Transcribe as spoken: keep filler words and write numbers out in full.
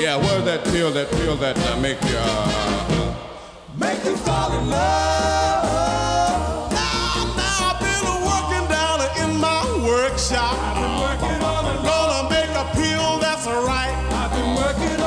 Yeah, where's that pill, that pill that uh, make you, uh, uh, make you fall in love. Now, now I've been working down in my workshop. I've been working on it. Gonna make a pill that's right. I've been working